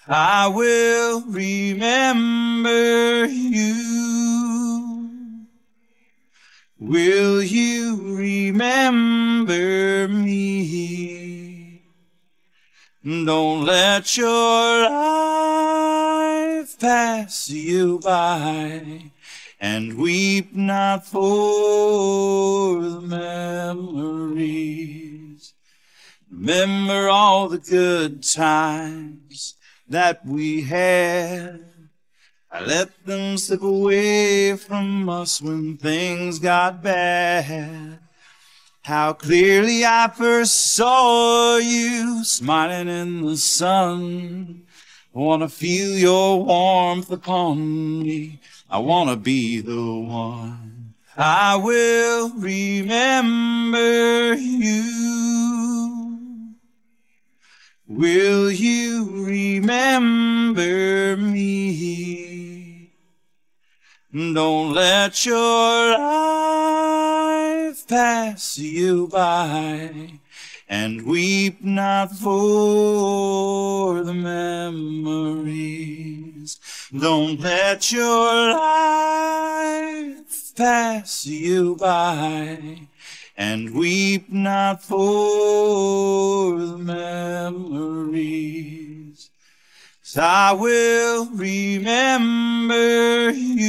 I will remember you. Will you remember me? Don't let your life pass you by, and weep not for the memories. Remember all the good times that we had. I let them slip away from us when things got bad. How clearly I first saw you smiling in the sun. I wanna feel your warmth upon me. I wanna be the one. I will remember you. Will you remember me? Don't let your life pass you by, and weep not for the memories. Don't let your life pass you by, and weep not for the memories. 'Cause I will remember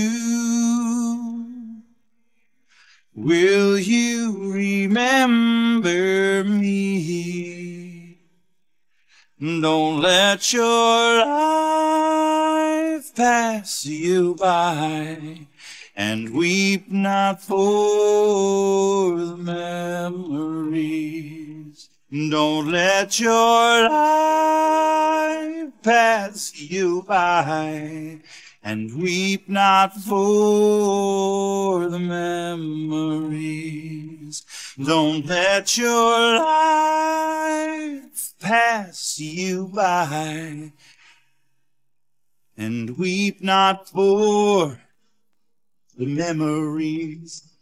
you. Will you remember me? Don't let your life pass you by, and weep not for the memories. Don't let your life pass you by, and weep not for the memories. Don't let your life pass you by, and weep not for the memories.